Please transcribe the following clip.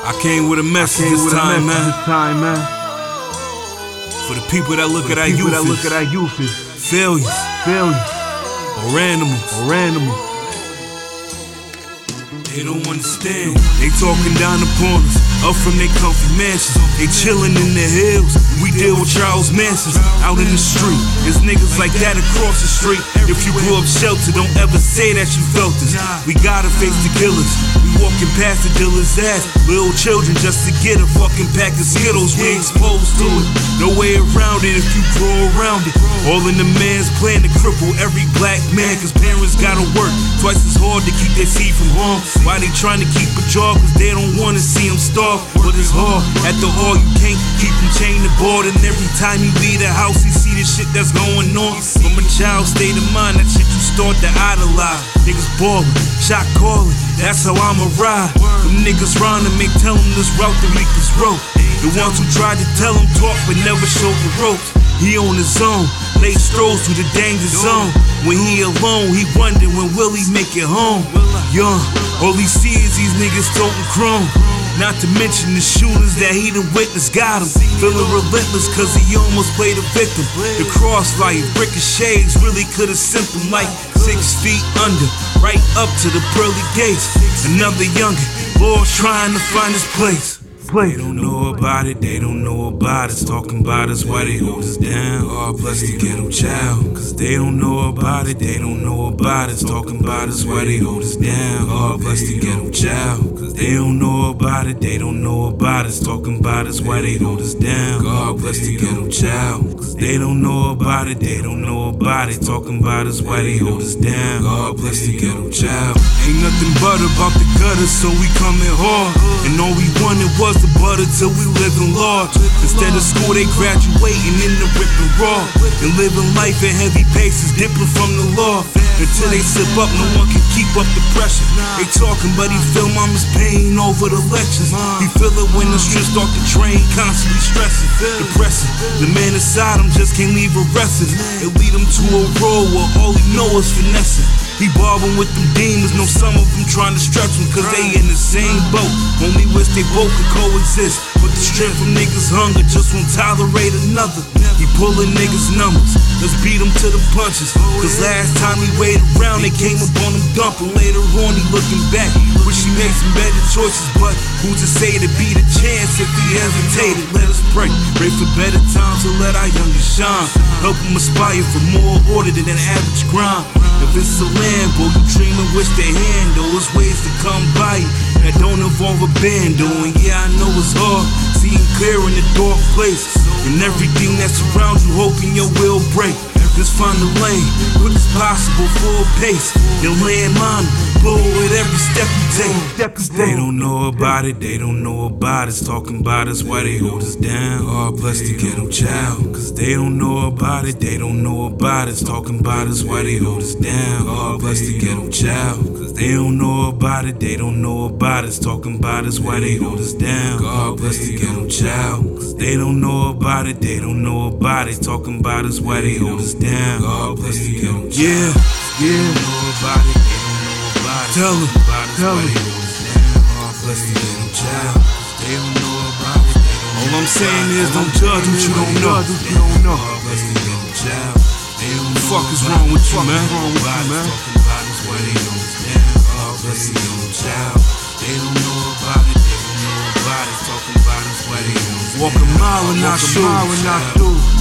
I came with a message this time, man. For the people that look at our youth as failures or animals. They don't understand. They talking down upon us, up from their comfy mansions. They chillin' in the hills. We deal with Charles Mansons out in the street. There's niggas like that across the street. If you grew up sheltered, don't ever say that you felt this. We gotta face the killers. We walking past the dealer's ass. Little children just to get a fucking pack of Skittles. We exposed to it. No way around it if you grow around it. All in the man's plan to cripple every black man. Cause parents gotta work twice as hard to keep their seed from harm. Why they trying to keep a job? Cause they don't wanna see them starve. But it's hard. At the hall you can't keep them chained to board. And every time you leave the house you see the shit that's going on. From a child's state of mind, that shit you start to idolize. Niggas ballin', shot callin', that's how I'ma ride. Them niggas round and make tell them this route the weakest rope. The ones who tried to tell him talk but never showed the ropes. He on his own, late strolls through the danger zone. When he alone, he wonder when will he make it home. Young, all he see is these niggas toting chrome. Not to mention the shooters that he done witnessed got him. Feeling relentless cause he almost played a victim. The crossfire, ricochets really could've sent him like 6 feet under, right up to the pearly gates. Another youngin', lost trying to find his place. They don't know about it, they don't know about us. Talking about us, why they hold us down. God bless the ghetto child. Cause they don't know about it, they don't know about us. Talking about us, why they hold us down. God bless the ghetto child. Cause they don't know about it, they don't know about us. Talking about us, why they hold us down. God bless the ghetto child. Cause they don't know about it, they don't know about it. Talking about us, why they hold us down. God bless the ghetto child. Ain't nothing but about the gutter, so we coming hard. And all we wanted was the butter till we living large. Instead of school, they graduating in the ripping raw. And living life at heavy paces, dipping from the law. Until they slip up, no one can keep up the pressure. They talking, but he feel mama's pain over the lectures. He feel it when the strips start to drain, constantly stressing, depressing. The man inside him just can't leave a resting. It lead him to a road where all he know is finessing. He bobbing with them demons, know some of them trying to stretch him cause they in the same boat. Only wish they both could coexist, but the strength from niggas' hunger just won't tolerate another. He pulling niggas' numbers, let's beat him to the punches. Cause last time he waited around, they came up on him dumping. Later on he looking back, wish he made some better choices. But who's to say to be the chance if he hesitated? Let us pray for better times to let our youngest shine. Help them aspire for more order than an average grind. If it's a land, boy, you dreamin', wish they handle. There's ways to come by it that don't involve a bando. And yeah, I know it's hard, seeing clear in the dark place. And everything that's around you, hoping your will break. Just find the lane, quick as possible, full pace. Then land mine, blow with every step you take. Cause they don't know about it, they don't know about us. Talking about us, why they hold us down. God bless the ghetto child. Cause they don't know about it, they don't know about us. Talking about us, why they hold us down. God bless the ghetto child. Cause they don't know about it, they don't know about us. Talking about us, why they hold us down. God bless the ghetto child. Cause they don't know about it, they don't know about it. Talking about us, why they hold us down. God bless the ghetto child. Yeah. They don't know about it, they don't know about it. Tell them. God bless the ghetto child. They don't know about it. All I'm saying is don't judge what you don't know. God bless the ghetto child. What the fuck is wrong with you, man? Talking about us, why they hold us down. God bless the ghetto child. They don't know about it, they don't know about it. Talking about us, why they hold us down. Walk a mile and not through.